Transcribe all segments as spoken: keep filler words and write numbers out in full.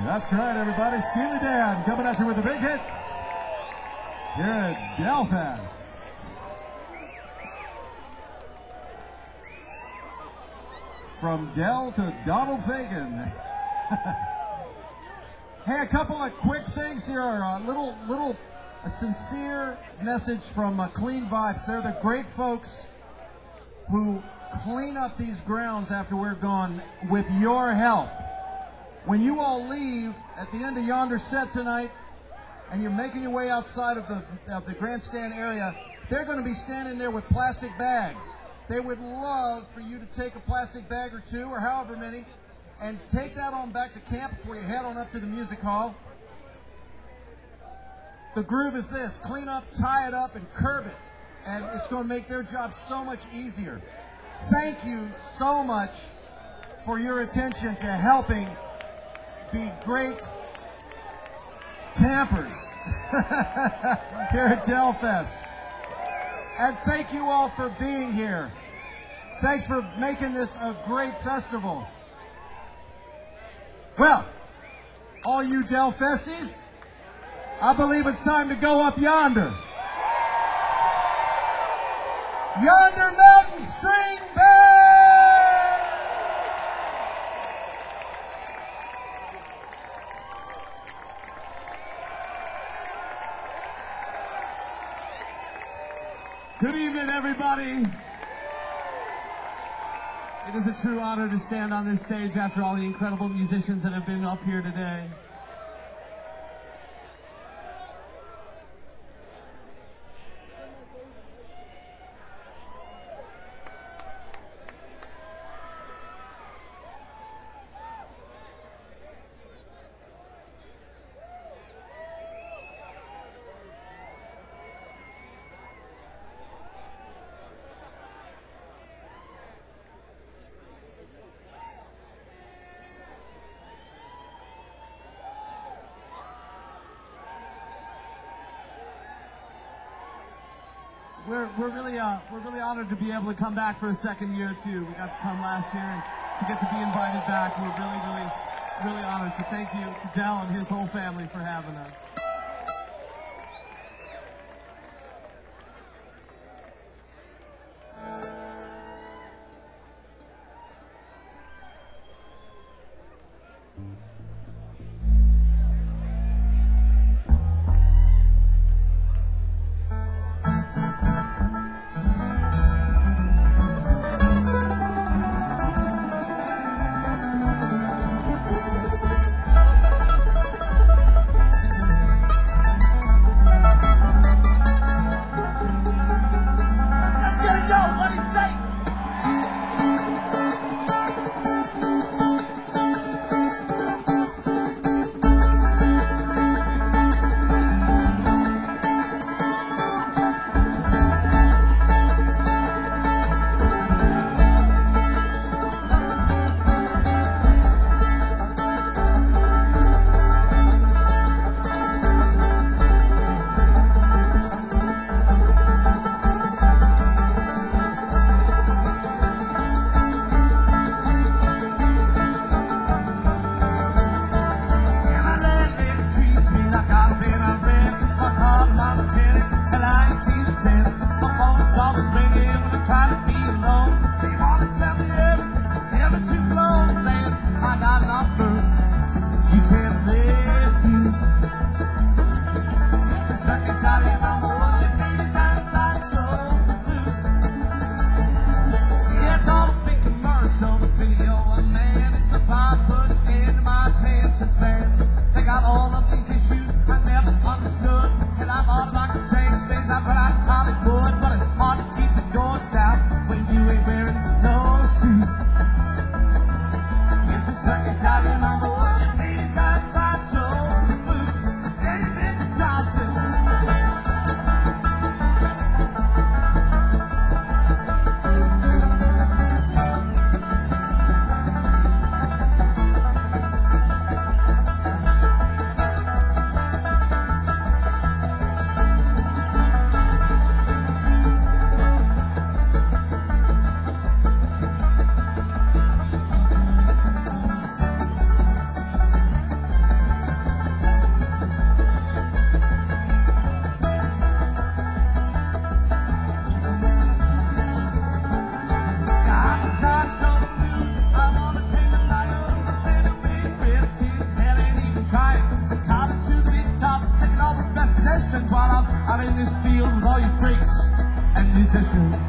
That's right, everybody. Steely Dan coming at you with the big hits here at Delfest. From Del to Donald Fagen. Hey, a couple of quick things here. A little, little, a sincere message from uh, Clean Vibes. They're the great folks who clean up these grounds after we're gone with your help. When you all leave at the end of yonder set tonight and you're making your way outside of the, of the grandstand area, they're going to be standing there with plastic bags. They would love for you to take a plastic bag or two or however many and take that on back to camp before you head on up to the music hall. The groove is this: clean up, tie it up, and curb it. And it's going to make their job so much easier. Thank you so much for your attention to helping be great campers here at Delfest. And thank you all for being here. Thanks for making this a great festival. Well, all you Delfesties, I believe it's time to go up yonder. Yonder Mountain String Band! Good evening, everybody. It is a true honor to stand on this stage after all the incredible musicians that have been up here today. We're, we're really uh, we're really honored to be able to come back for a second year too. We got to come last year, and to get to be invited back, we're really, really, really honored. So thank you to Del and his whole family for having us. in this field with all you freaks and musicians.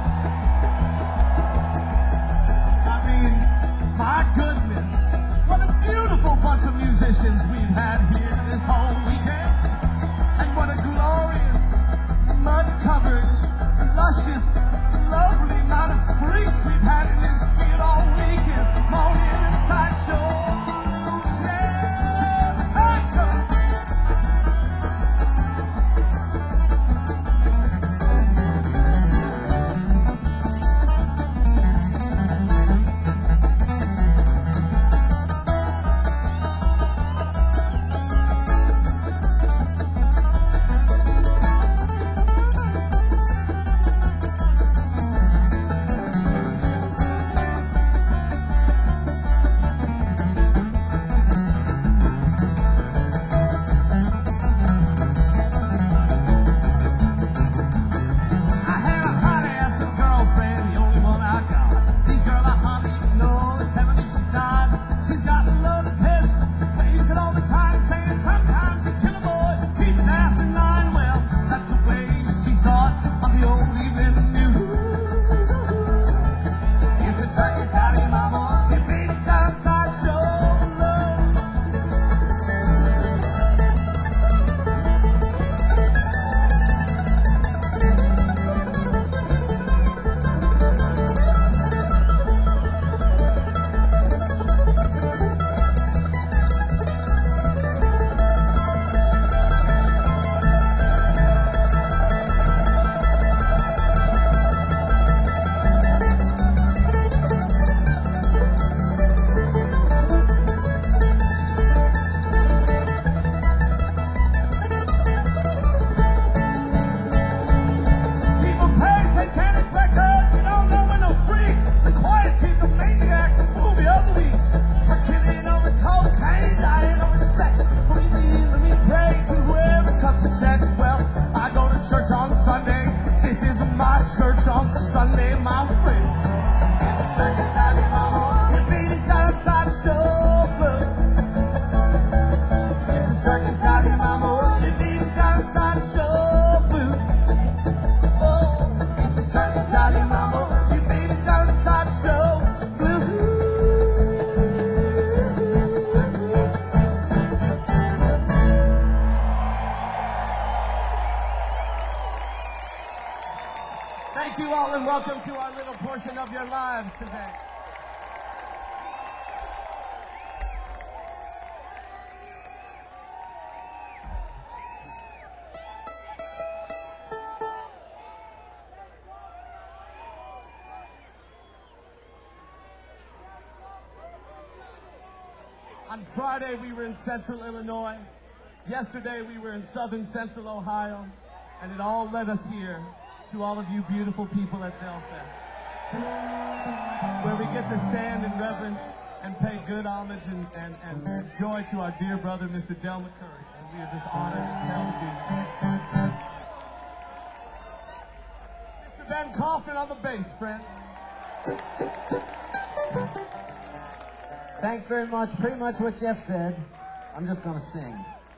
I mean, my goodness, what a beautiful bunch of musicians we've had here this whole weekend. And what a glorious, mud-covered, luscious, lovely amount of freaks we've had in this field all weekend. Moaning and sideshow. Church on Sunday, my friend. It's a circus, happy mama. Your baby's got a sideshow blue. It's a circus, happy mama. Your baby's got a sideshow blue. Oh, it's a circus, happy mama. Your baby's got a sideshow blue. Thank you all and welcome to our little portion of your lives today. On Friday we were in Central Illinois. Yesterday we were in Southern Central Ohio. And it all led us here to all of you beautiful people at Delfest, where we get to stand in reverence and pay good homage and, and, and joy to our dear brother, Mister Del McCoury. And we are just honored as hell to be here. Mister Ben Coffin on the bass, friend. Thanks very much. Pretty much what Jeff said. I'm just going to sing.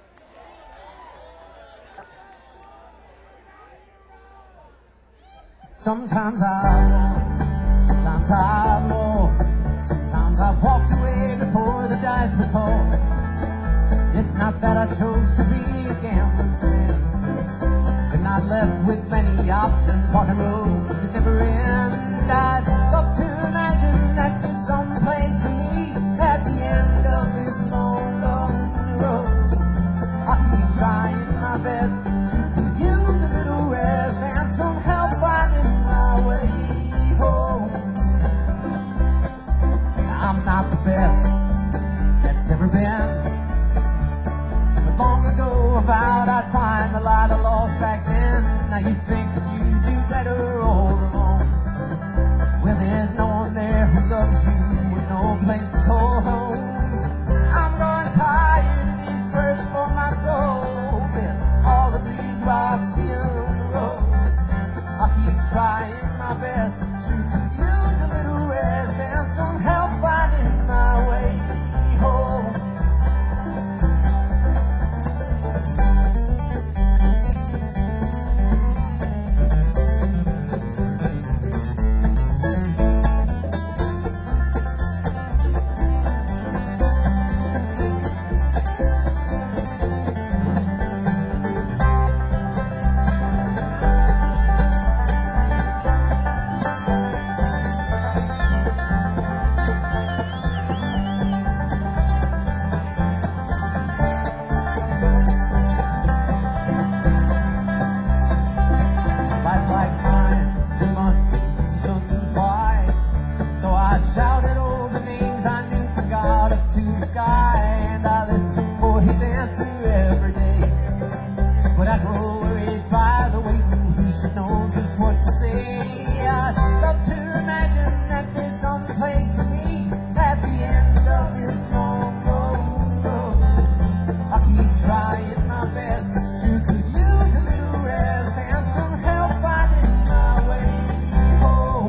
Sometimes I won, sometimes I lost, sometimes I walked away before the dice were tossed. It's not that I chose to be a gambling man, you're not left with many options, walking roads that never end. I'd love to imagine that there's some place for me at the end of this long, long road. I keep trying my best to use a little rest and some help finding my way home. I'm not the best that's ever been, but long ago I vowed I'd find the light I lost back then. Now you think that you do better all alone. Well, there's no one there who loves you with no place to call home. I'm growing tired of this search for my soul, with all of these rocks in the road. I keep trying my best to use a little rest and some help finding my way home. I shouted all the names I knew from God up to the sky, and I listened for his answer every day. But I grow worried by the waiting, he should know just what to say. I love to imagine that there's some place for me at the end of this long road. I keep trying my best, sure could use a little rest and some help finding my way home.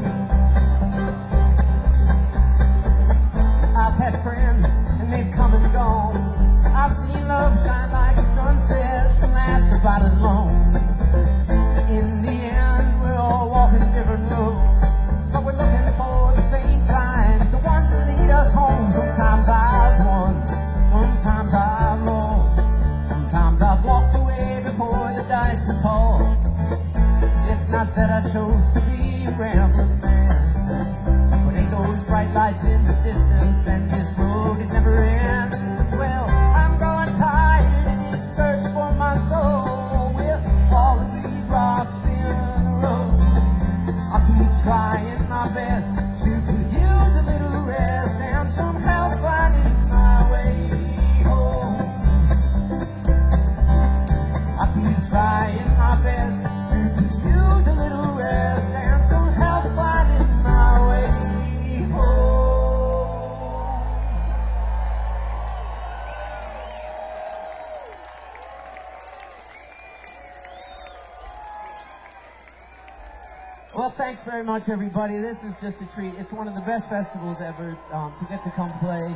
I've had friends and they've come and gone. I've seen love shine like a sunset and last about as long. In the end, we're all walking different roads, but we're looking for the same signs, the ones that lead us home. Sometimes I've won, sometimes I've lost, sometimes I've walked away before the dice were tossed. It's not that I chose to be a rambling man, but ain't those bright lights in the distance, and this road it never ends. Well, I'm growing tired in this search for my soul, with all of these rocks in a row. I keep trying my best, sure could use a little rest and some help finding my way home. I keep trying my best, sure could use a little rest and some help finding my way home. Well, thanks very much, everybody. This is just a treat. It's one of the best festivals ever um, to get to come play.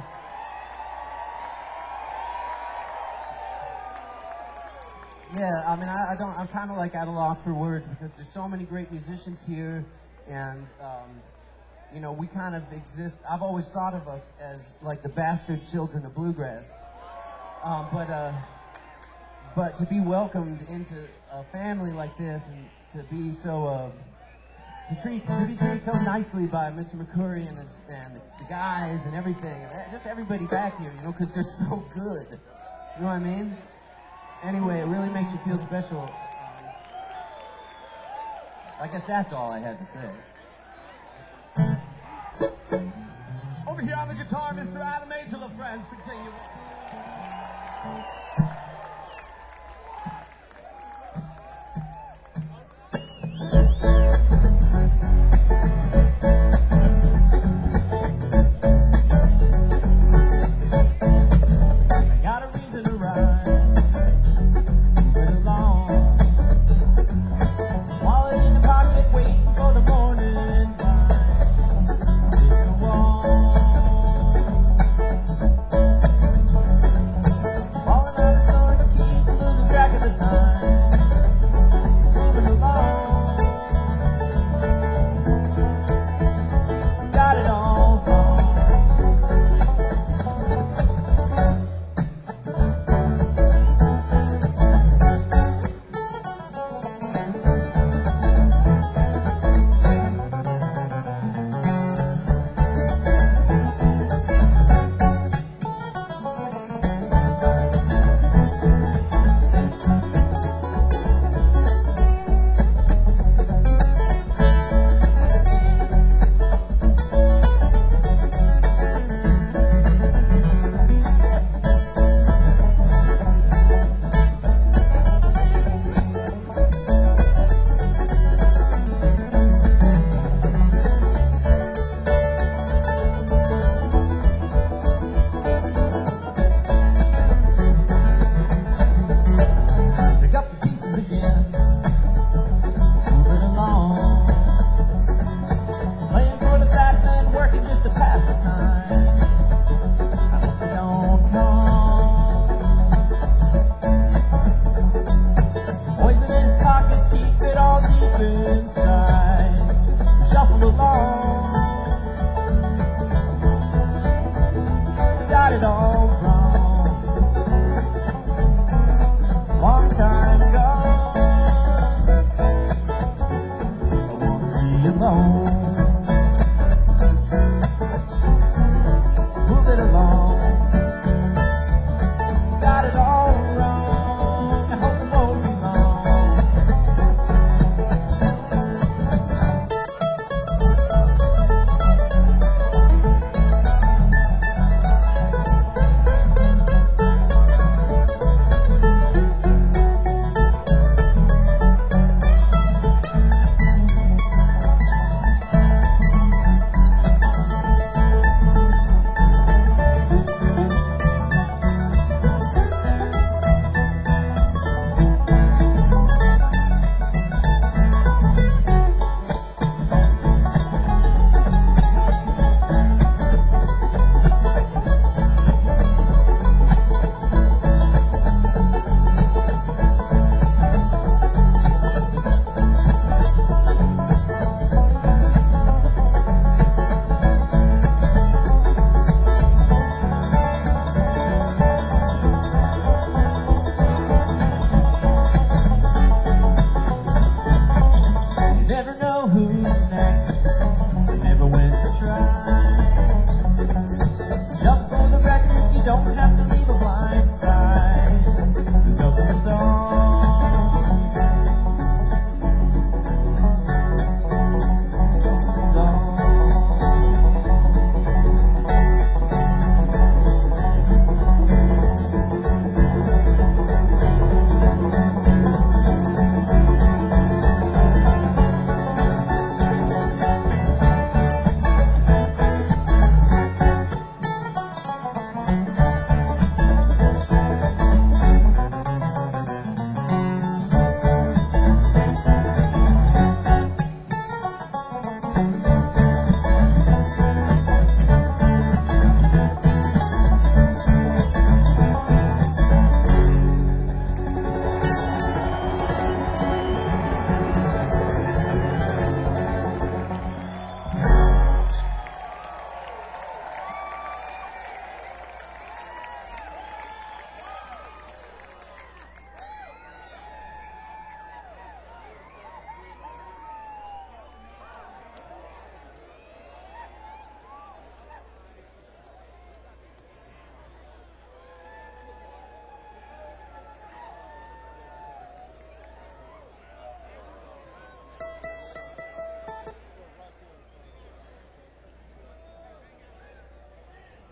Yeah, I mean, I, I don't. I'm kind of like at a loss for words because there's so many great musicians here, and um, you know, we kind of exist. I've always thought of us as like the bastard children of bluegrass, um, but uh, but to be welcomed into a family like this and to be so. Uh, To treat, to be treated so nicely by Mister McCoury and, his, and the guys and everything, and just everybody back here, you know, because they're so good. You know what I mean? Anyway, it really makes you feel special. Um, I guess that's all I had to say. Over here on the guitar, Mister Adam Angel of Friends to continue.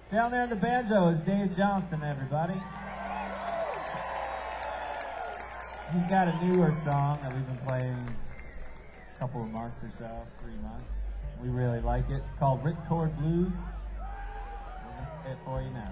Down there in the banjo is Dave Johnston, everybody. He's got a newer song that we've been playing a couple of months or so, three months. We really like it. It's called Ripcord Blues. We're going to play it for you now.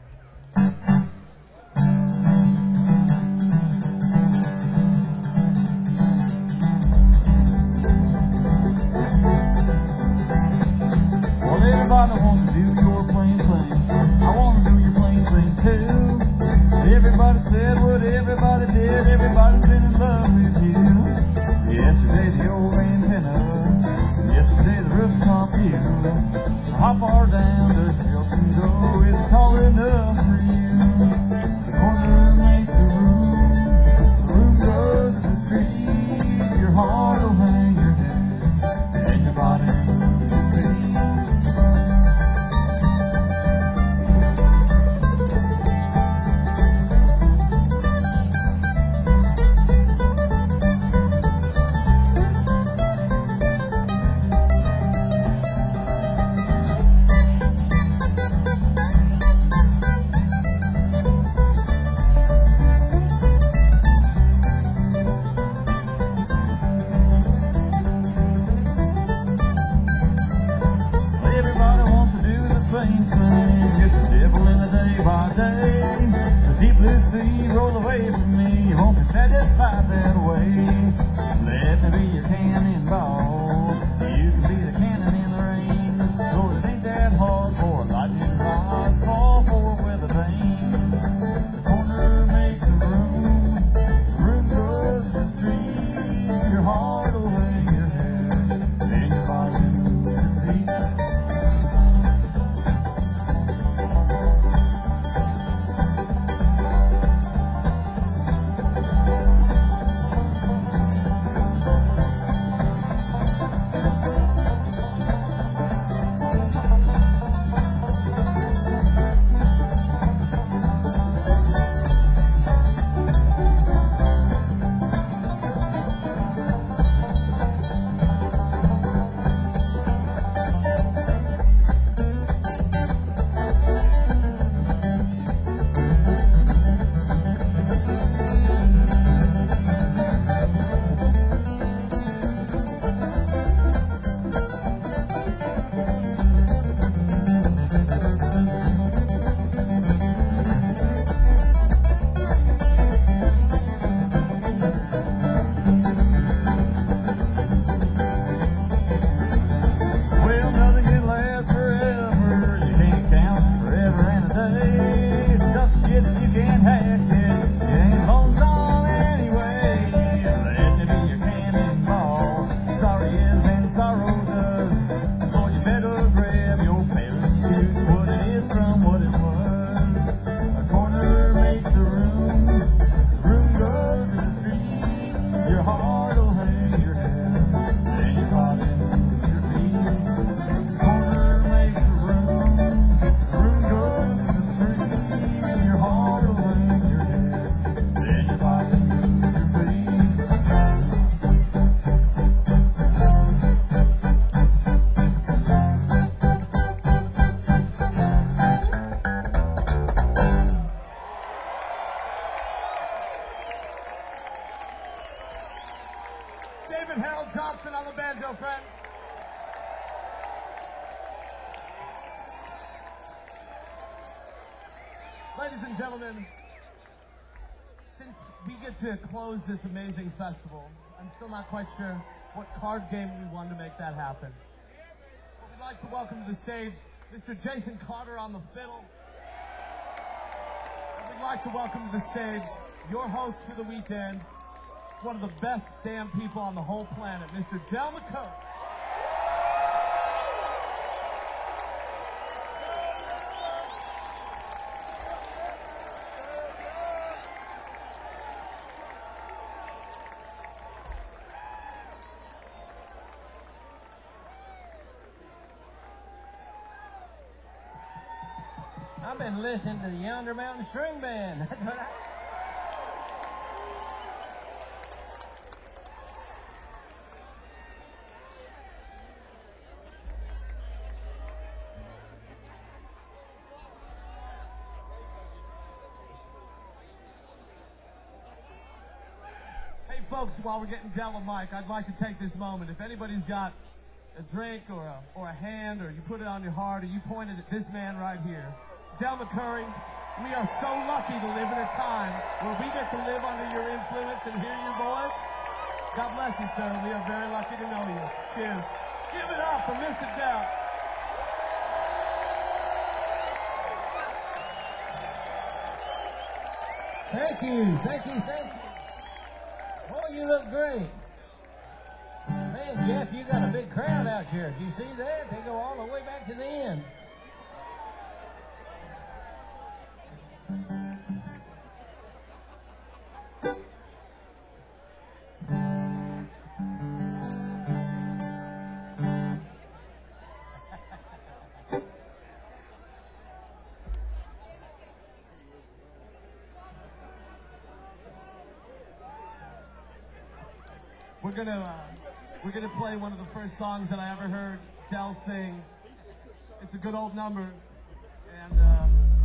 Well, everybody wants to do your plain thing. I want to do your plain thing too. Everybody said what everybody did. Everybody's been in love with you. Yesterday's the old antenna. Yesterday the rooftop view. So how far down does your can go? Is it tall enough for you? The corner makes a room. The room goes to the street. Your heart will hang your head, and your body moves your feet. Same thing, it's the devil in the day by day. The deep blue sea roll away from me. You won't be satisfied that way. Let me be your cannonball. You can be the cannon in the rain. Though it ain't that hard for a lightning rod. Fall forward with a vein. The corner makes a room. The room goes to the street. Your heart will hang your head, and your body moves your feet. David Harold Johnson on the banjo, friends. Ladies and gentlemen, since we get to close this amazing festival, I'm still not quite sure what card game we won to make that happen. But we'd like to welcome to the stage Mister Jason Carter on the fiddle. And we'd like to welcome to the stage your host for the weekend, one of the best damn people on the whole planet, Mister Del McCoy. I've been listening to the Yonder Mountain String Band. That's what I... folks, while we're getting Del a mic, I'd like to take this moment. If anybody's got a drink or a, or a hand, or you put it on your heart, or you pointed at this man right here, Del McCoury, we are so lucky to live in a time where we get to live under your influence and hear your voice. God bless you, sir. We are very lucky to know you. Cheers. Give it up for Mister Del. Thank you, thank you, thank you. Oh, you look great. Man, Jeff, you got a big crowd out here. Do you see that? They go all the way back to the end. We're gonna uh, we're gonna play one of the first songs that I ever heard Del sing. It's a good old number, and uh,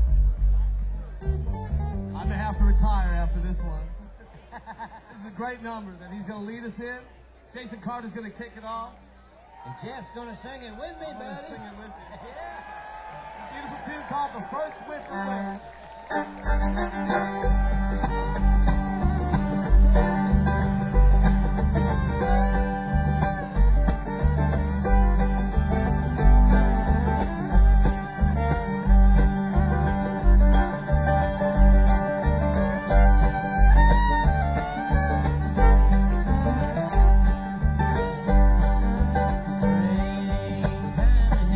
I may have to retire after this one. This is a great number that he's gonna lead us in. Jason Carter's gonna kick it off. And Jeff's gonna sing it with me, I'm gonna buddy. sing it with you. Yeah. A beautiful tune called "The First Whip Away."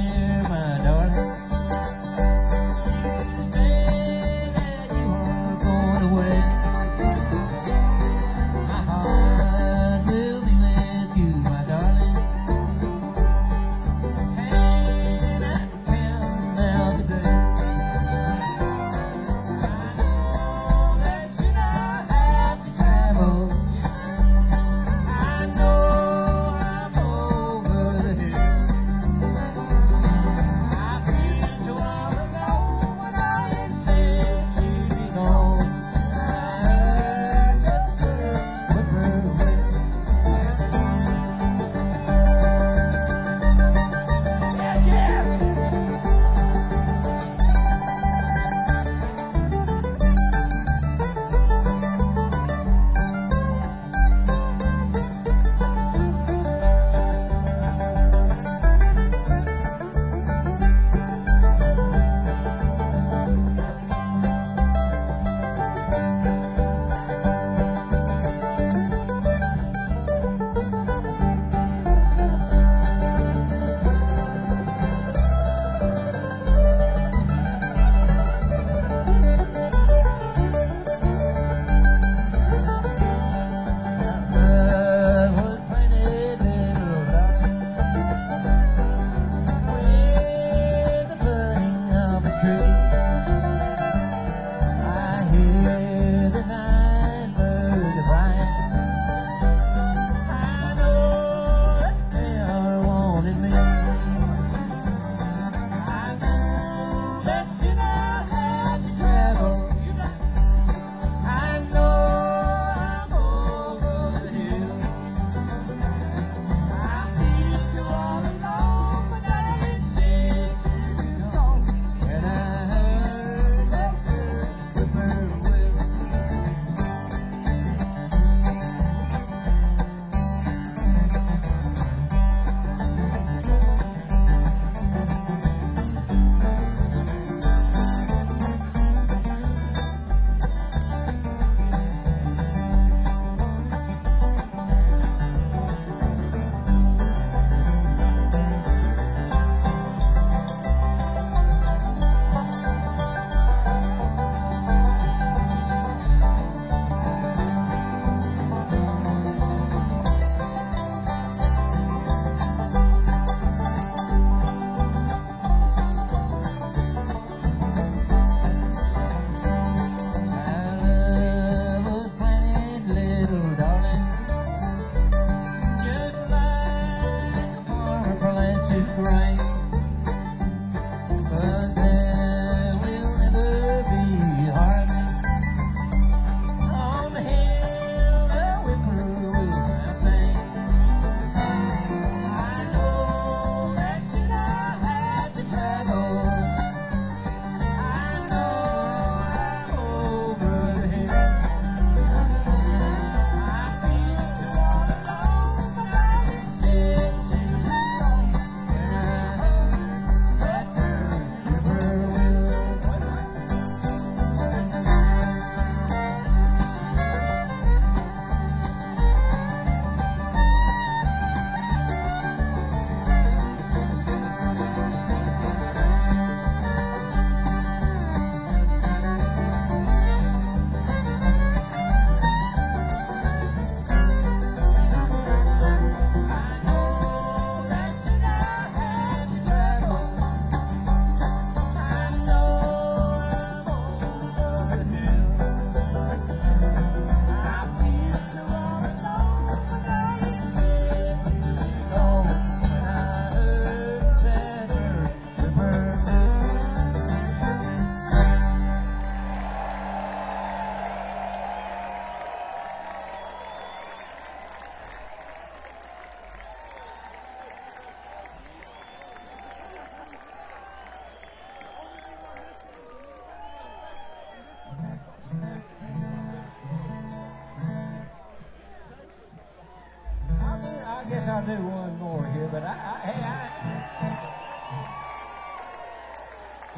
You say that you were going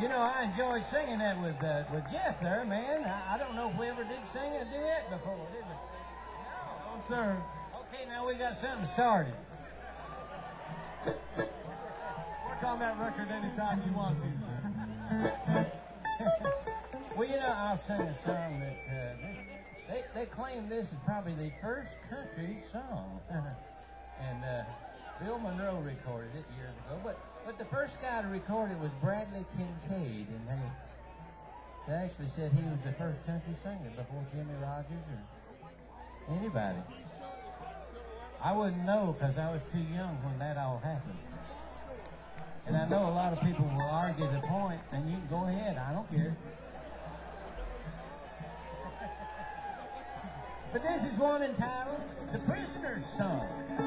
You know, I enjoyed singing that with uh, with Jeff there, man. I, I don't know if we ever did sing a duet before, did we? No, sir. Okay, now we got something started. Work on that record anytime you want to, sir. Well, you know, I'll sing a song that uh, they they claim this is probably the first country song, and uh, Bill Monroe recorded it years ago. But but the first guy to record it was Bradley Kincaid, and they they actually said he was the first country singer before Jimmy Rogers or anybody. I wouldn't know because I was too young when that all happened. And I know a lot of people will argue the point, and you can go ahead. I don't care. But this is one entitled The Prisoner's Song.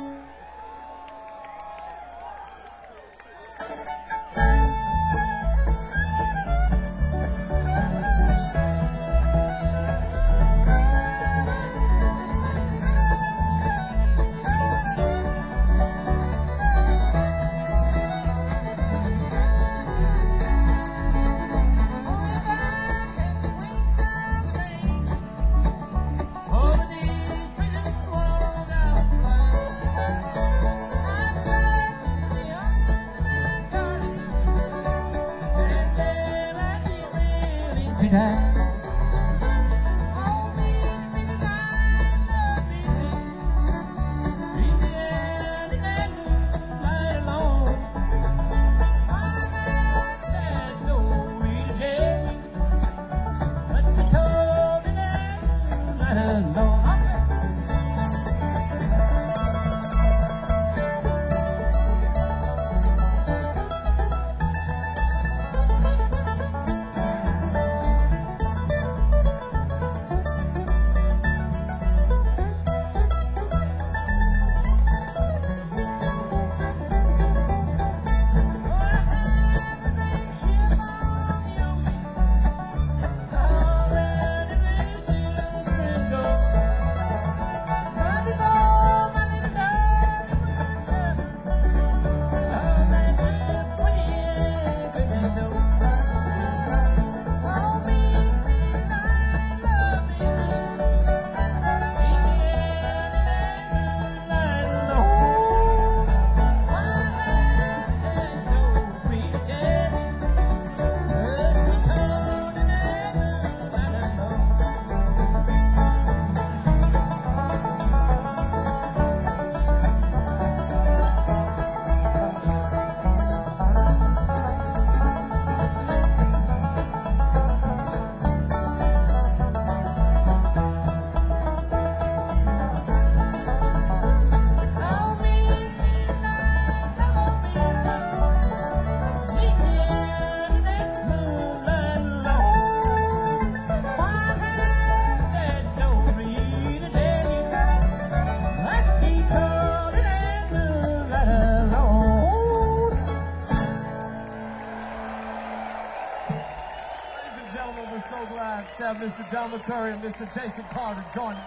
Mister John McCurry and Mister Jason Carter joining.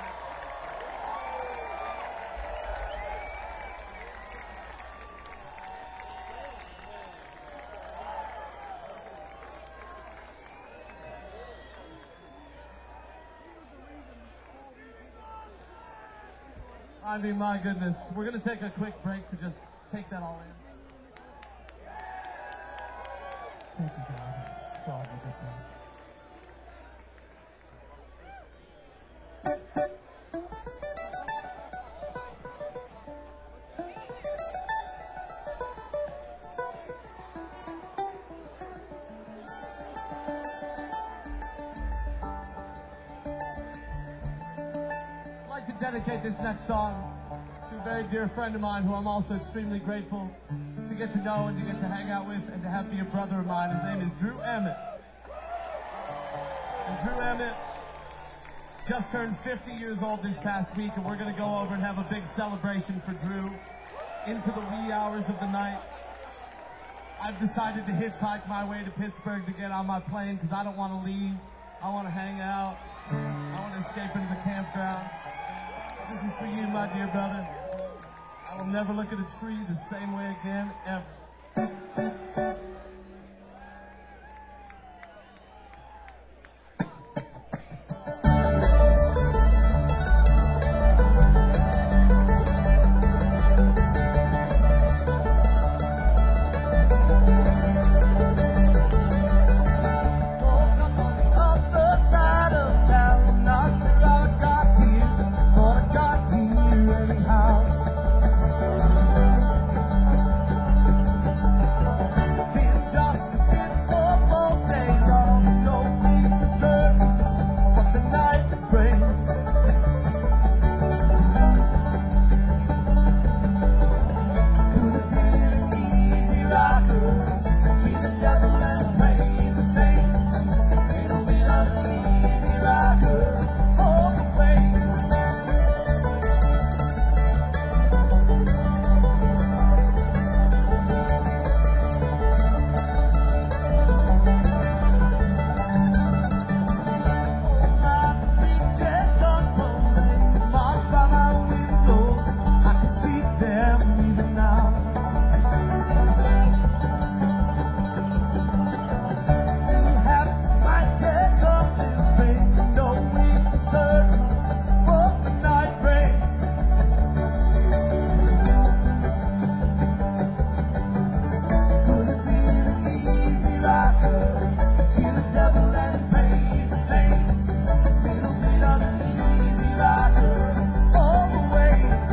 I mean, my goodness. We're going to take a quick break to just take that all in. Thank you, God, for all the good things. Dedicate this next song to a very dear friend of mine who I'm also extremely grateful to get to know and to get to hang out with and to have be a brother of mine. His name is Drew Emmett. And Drew Emmett just turned fifty years old this past week, and we're going to go over and have a big celebration for Drew into the wee hours of the night. I've decided to hitchhike my way to Pittsburgh to get on my plane because I don't want to leave. I want to hang out. I want to escape into the campground. This is for you, my dear brother. I will never look at a tree the same way again, ever. rocker. See the devil and praise the saints. Little bit of an easy rocker all the way.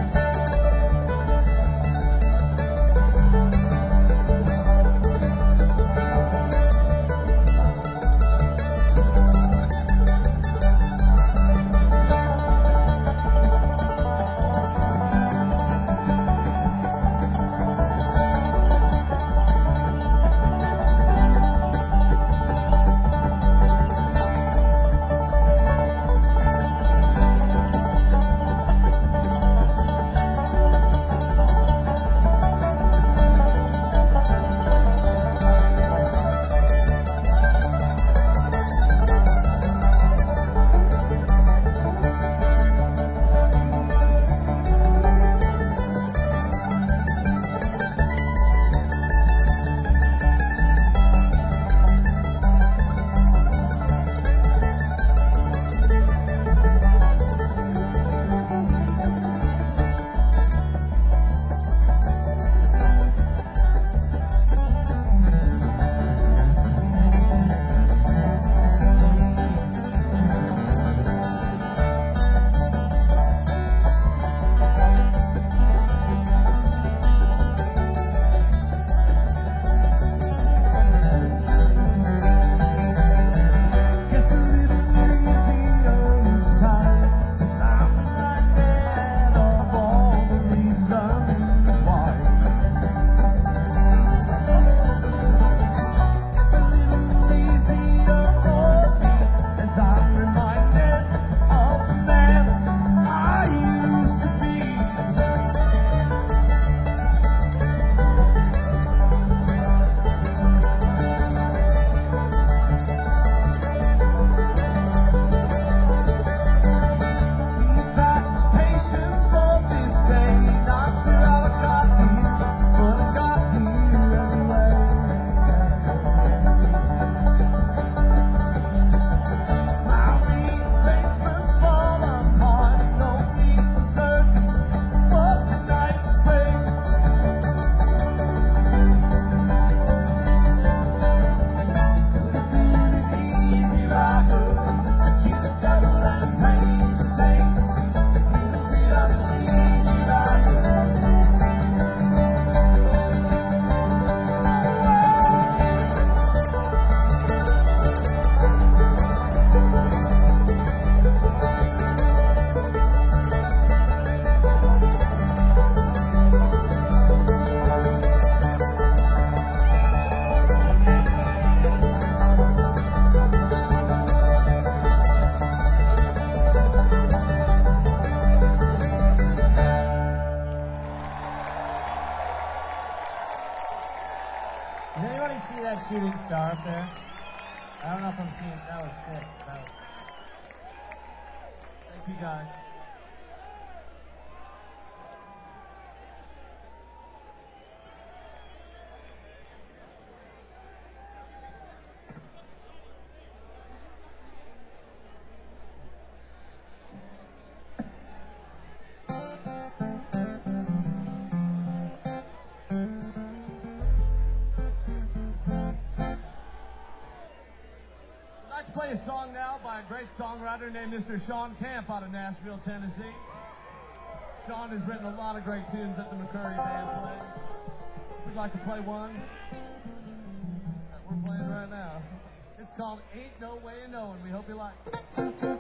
Does anybody see that shooting star up there? I don't know if I'm seeing. That was sick. That was... Thank you, guys. I'd like to play a song now by a great songwriter named Mister Sean Camp out of Nashville, Tennessee. Sean has written a lot of great tunes that the McCurry Band plays. We'd like to play one that we're playing right now. It's called Ain't No Way of Knowing. We hope you like it.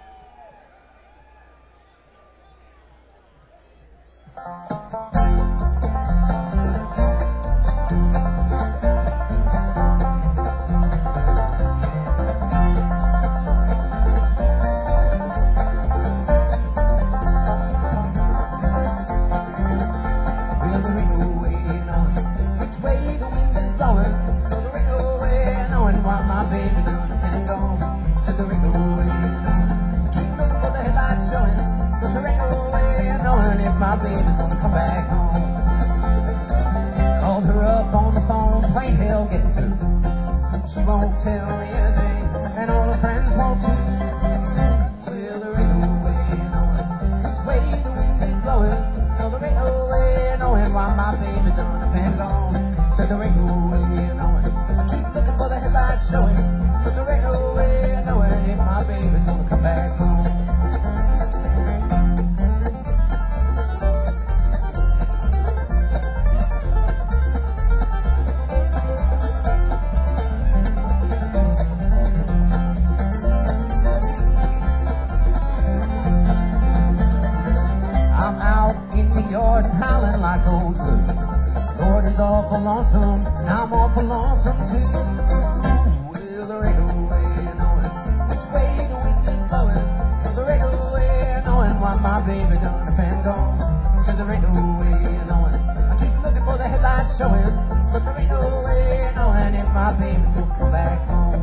My baby's gonna come back home. Called her up on the phone, plain hell getting through. She won't tell me anything, and all her friends won't too. Well, there ain't no way of knowing which way the wind is blowing. No, there ain't no way of knowing why my baby done been gone. Said there ain't no way of knowing. I keep looking for the headlights showing, but there ain't no way of knowing if my baby's gonna come back home. I'm out in the yard howling like old blue. Lord is awful lonesome, and I'm awful lonesome too. Well, there ain't no way of knowing which way the wind is blowing. There ain't no way of knowing why my baby done been gone. So there ain't no way of knowing. I keep looking for the headlights showing, but there ain't no way of knowing if my baby's gonna come back home.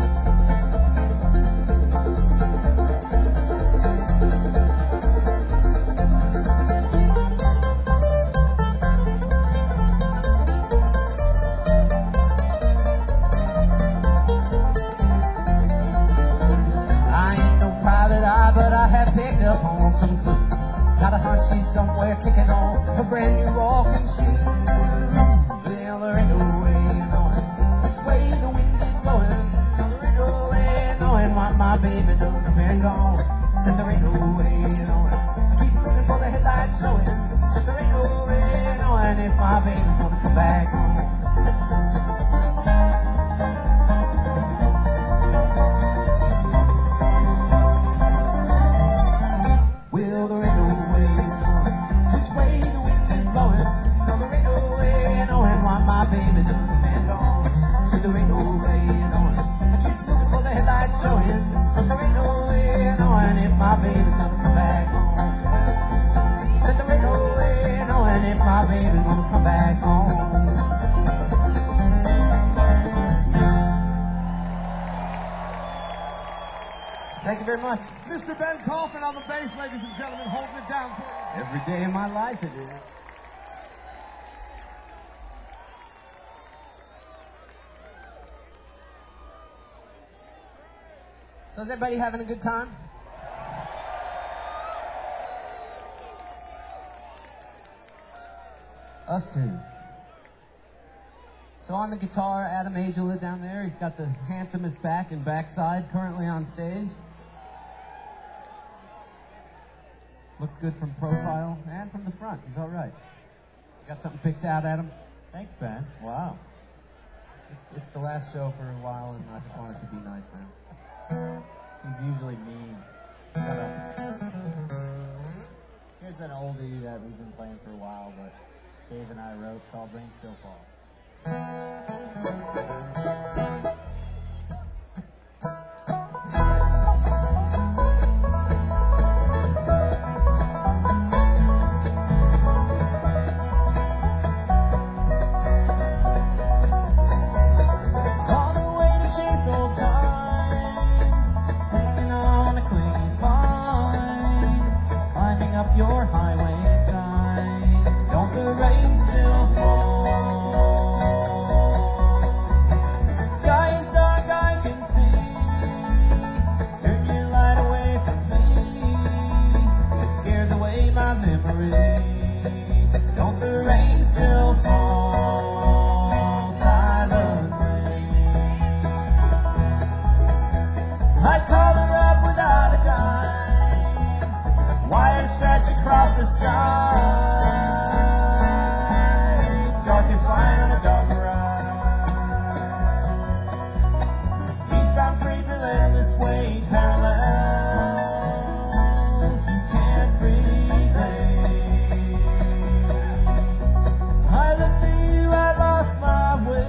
But I have picked up on some clues. Got a hunch she's somewhere kicking on her brand new walking shoes. Well, there ain't no way of knowing which way the wind is blowing. There ain't no way of knowing why my baby done been gone. Said there ain't no way of knowing. I keep looking for the headlights showing. There ain't no way of knowing if my baby's gonna come back home. Well, there ain't no way of knowing which way the wind is blowing. No, there ain't no way of knowing why my baby done been gone. So there ain't no way of knowing. I keep looking for the headlights showing. There ain't no way of knowing if my baby's gonna come back home. Said there ain't no way of knowing if my baby's gonna come back home. Thank you very much. Mister Ben Kaufman on the bass, ladies and gentlemen, holding it down for you. Every day of my life it is. So is everybody having a good time? Us too. So on the guitar, Adam Angela down there. He's got the handsomest back and backside currently on stage. Looks good from profile and from the front. He's all right. Got something picked out, Adam? Thanks, Ben. Wow. It's, it's the last show for a while, and I just wanted to be nice, man. He's usually mean. Shut up. Here's an oldie that we've been playing for a while, but Dave and I wrote called Rain Still Falls. Your highway sign, don't the rain still fall? Sky is dark, I can see. Turn your light away from me. It scares away my memory. Don't the rain still fall? Silent rain. I'd call her up without a dime. Wires stretch across the sky. Darkest line on a dark ride. Eastbound freight relentless way parallels. You can't relate. I look to you, I lost my way.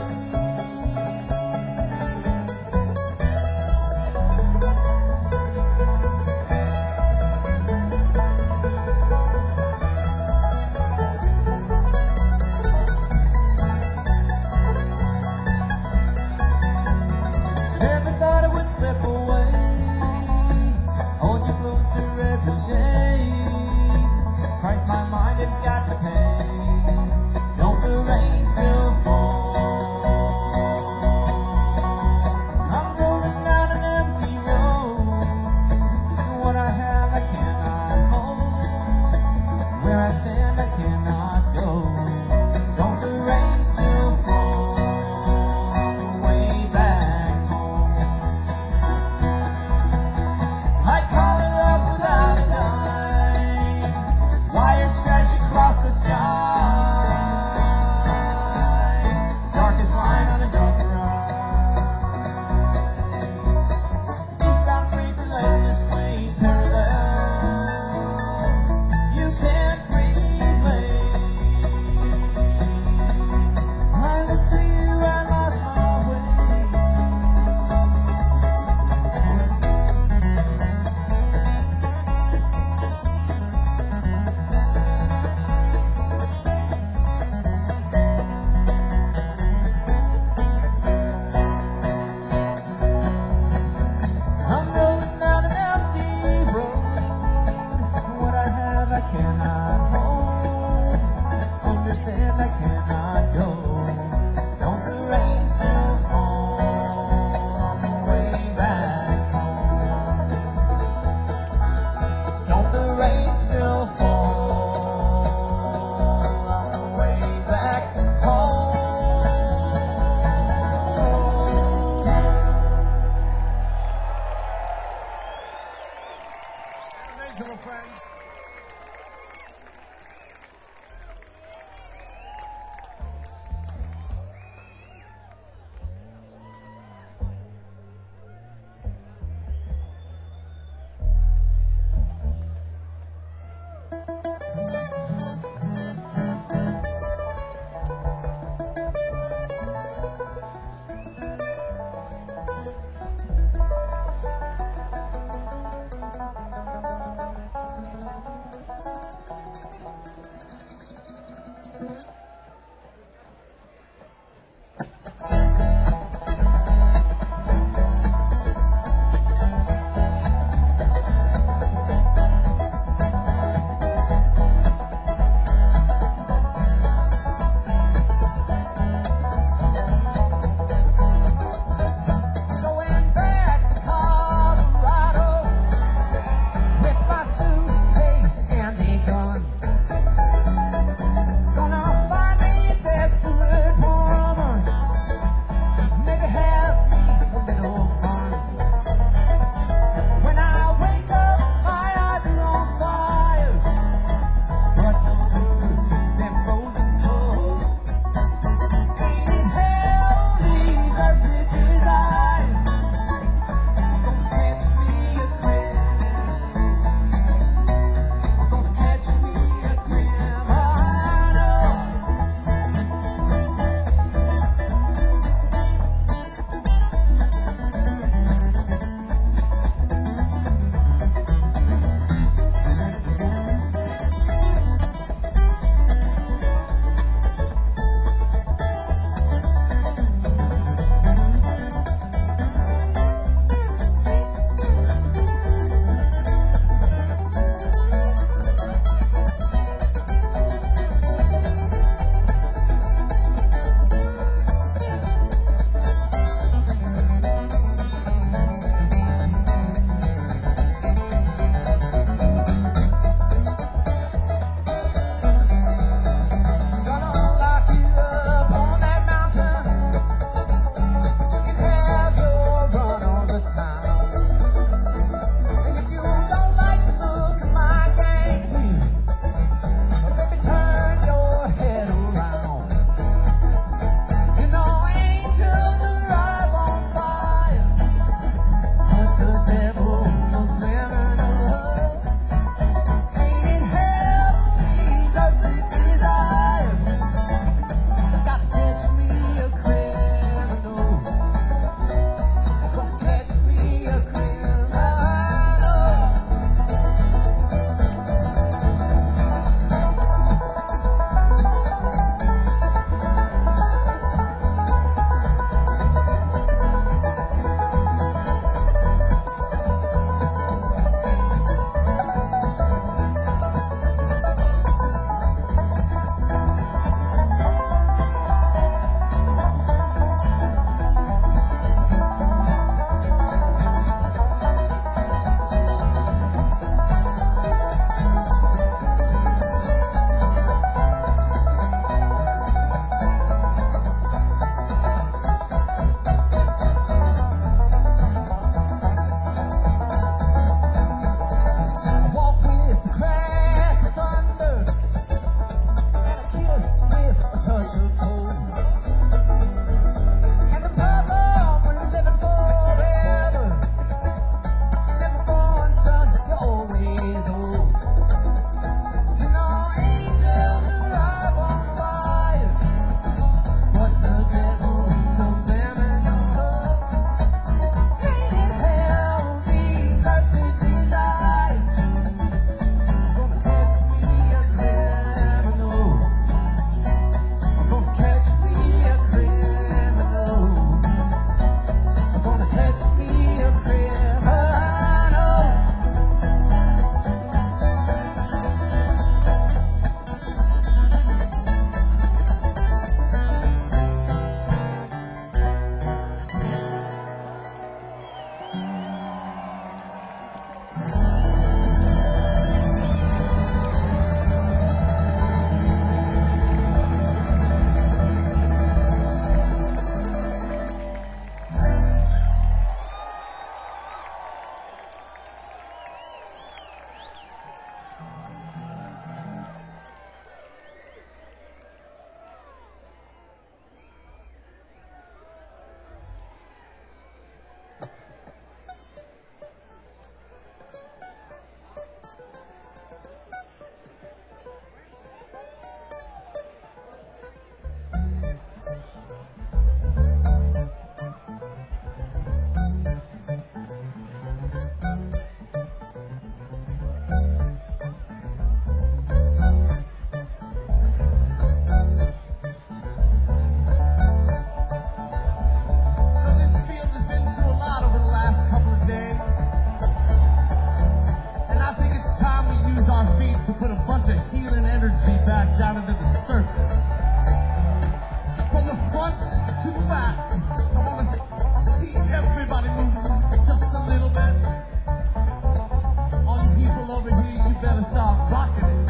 to put a bunch of healing energy back down into the surface. From the front to the back, I want to see everybody moving just a little bit. All you people over here, you better start rocking it.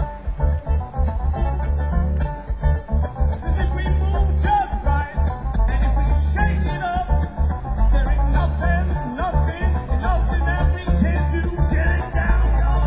Cause if we move just right, and if we shake it up, there ain't nothing, nothing, nothing that we can do. Get it down, y'all.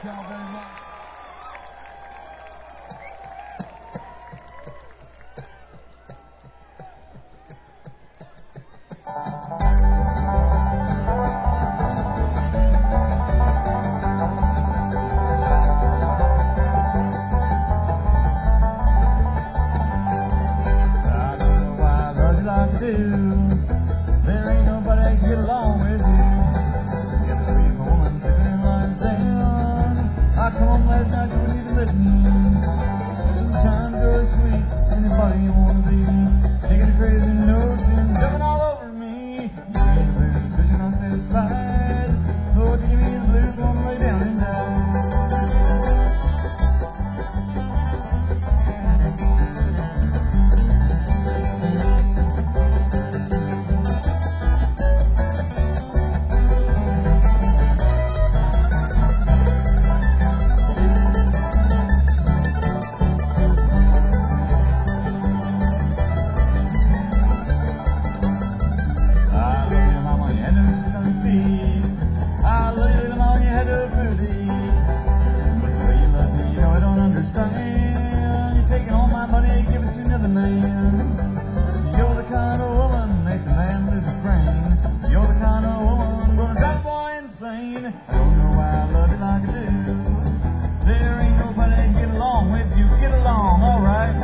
y'all very much. I don't know why I love you like I do. There ain't nobody that can get along with you. Get the sweet woman sitting lying down. I come home last night, you wouldn't even let me. Sometimes you're sweet, anybody you wanna be. Taking a crazy notion, jumping all over me. You give me the blues, cause you're not satisfied. Lord, you give me the blues, so I'm lay down and die. I love you, mama, you had no shoes on your feet. I love you, little mama, you had no food to eat. But the way you love me, you know I don't understand. You're taking all my money and giving it to another man. You're the kind of woman makes a man lose his brain. You're the kind of woman gonna drive a boy insane. I don't know why I love you like I do. There ain't nobody that can get along with you. Get along, alright.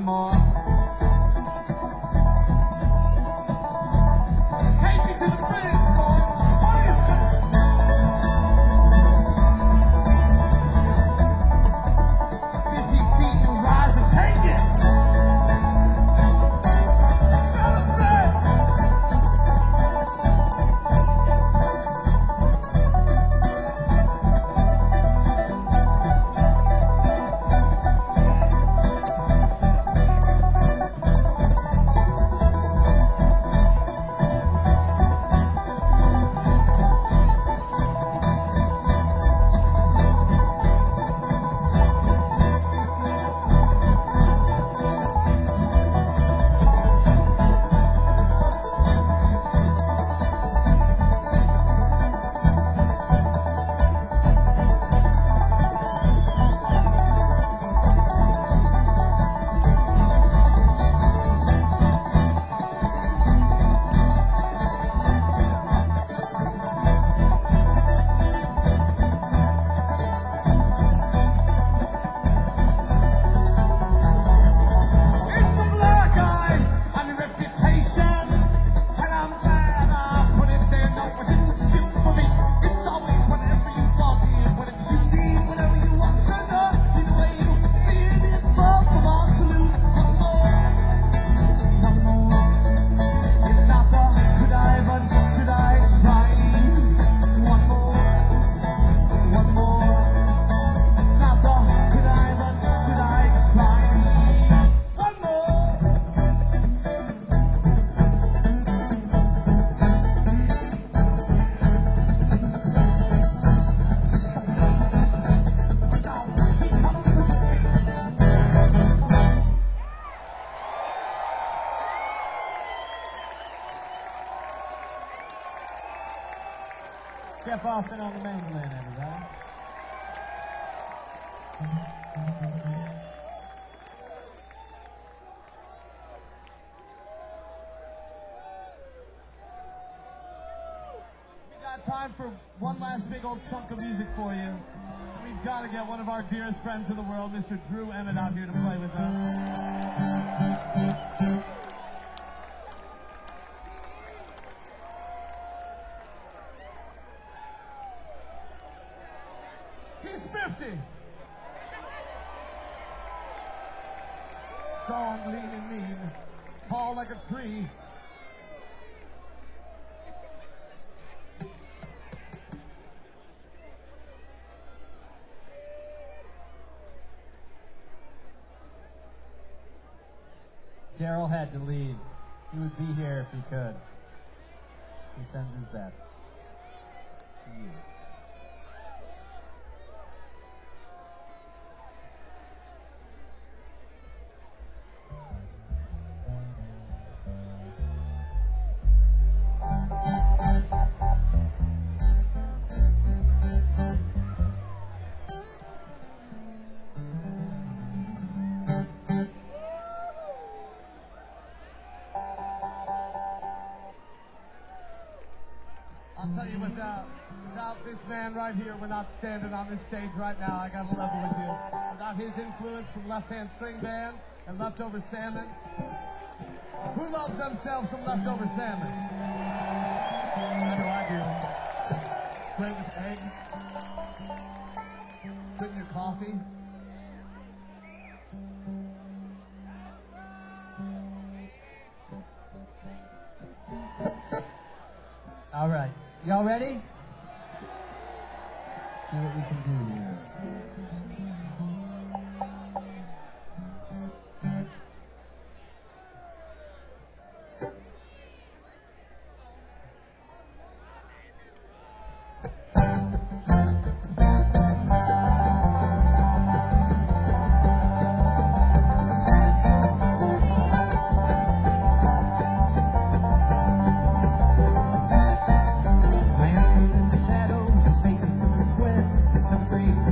one more. Take me to the bridge, boys. What is that? Fifty feet and rise and take it. Celebrate. Jeff Austin on the mandolin, everybody. We got time for one last big old chunk of music for you. We've got to get one of our dearest friends in the world, Mister Drew Emmett, out here to play with us. He's fifty. Strong, lean, and mean. Tall like a tree. Daryl had to leave. He would be here if he could. He sends his best to you. I'll tell you, without, without this man right here, we're not standing on this stage right now. I got to level with you. Without his influence from Left Hand String Band and Leftover Salmon. Who loves themselves some Leftover Salmon? I know I do. Straight with eggs. Put in your coffee. All right. Y'all ready? See what we can do here. Landscape in the shadows, his face through the sweat. Some great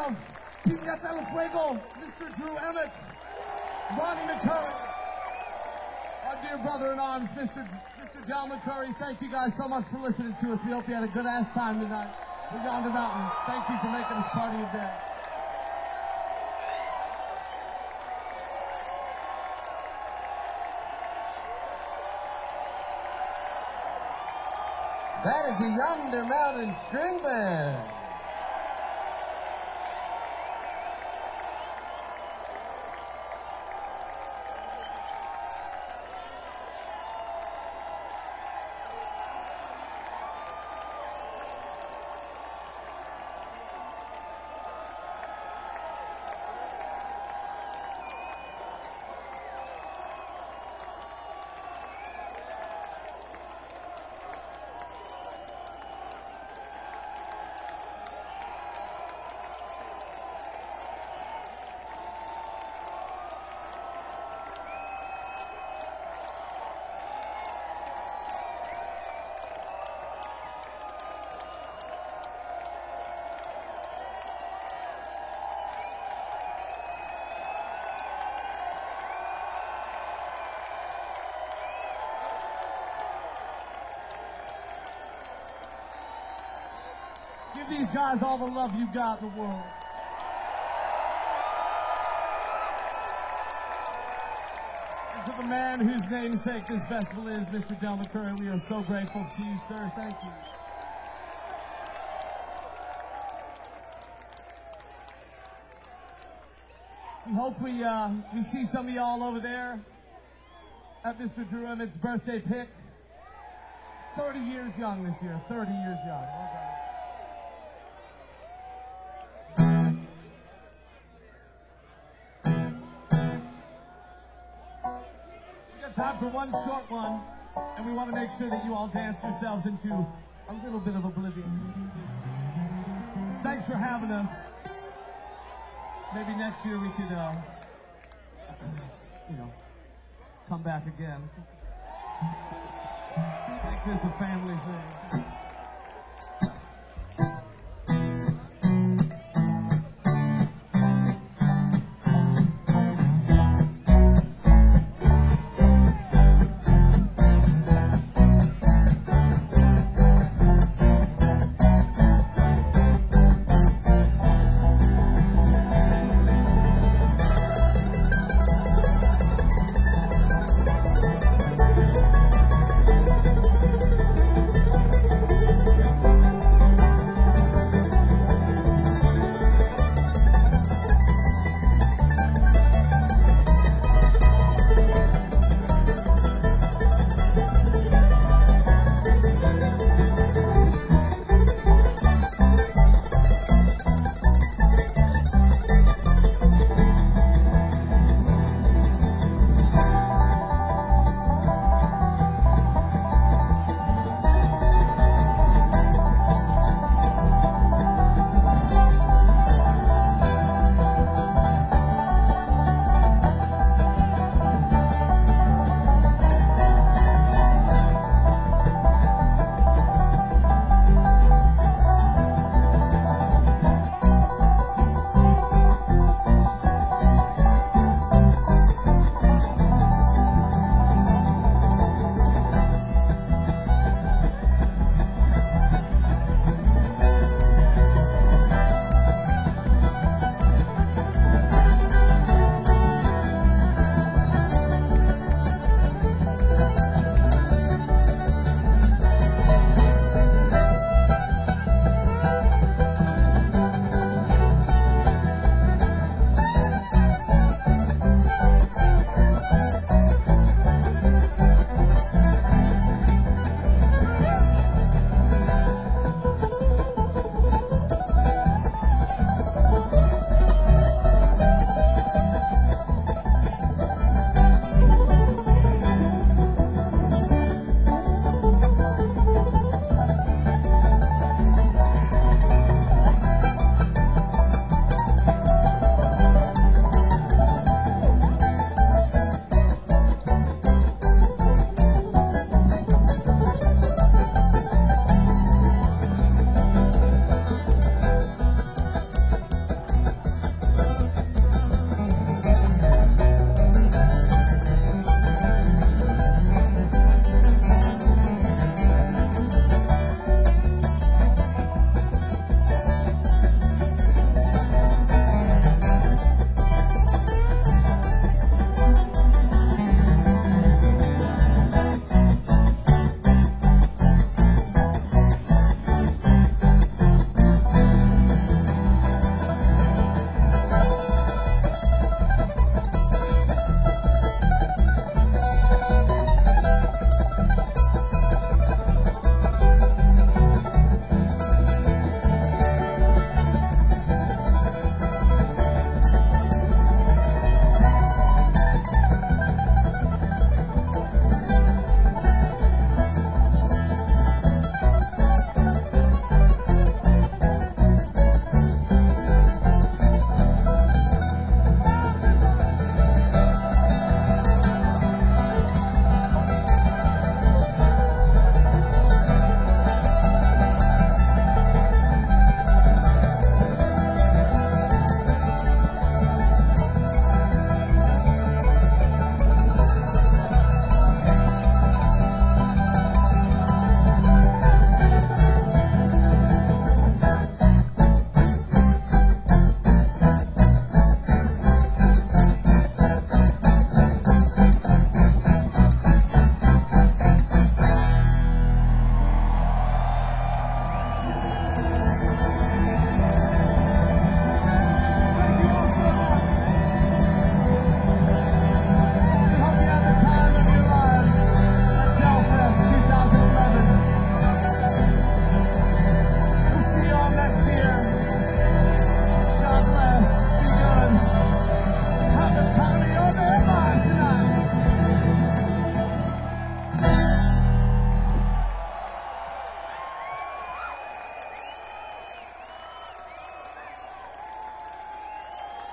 himself, Piñata El Fuego, Mister Drew Emmett, Ronnie McCurry, our dear brother-in-arms, Mister Mister Del McCurry. Thank you guys so much for listening to us. We hope you had a good ass time tonight. We're Yonder Mountain. Thank you for making us part of your day. That is the Yonder Mountain String Band. Give these guys all the love you got in the world. And to the man whose namesake this festival is, Mister Del McCurry, we are so grateful to you, sir. Thank you. We hope we uh, we see some of y'all over there at Mister Drew Emmett's birthday pick. thirty years young this year. thirty years young. Well done. Time for one short one, and we want to make sure that you all dance yourselves into a little bit of oblivion. Thanks for having us. Maybe next year we could, uh, you know, come back again. Make this a family thing.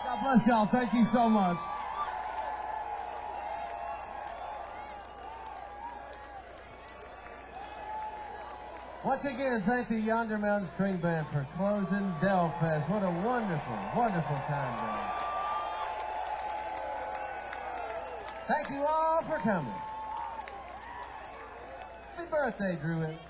God bless y'all. Thank you so much. Once again, thank the Yonder Mountain String Band for closing Del Fest. What a wonderful, wonderful time, guys. Thank you all for coming. Happy birthday, Drew.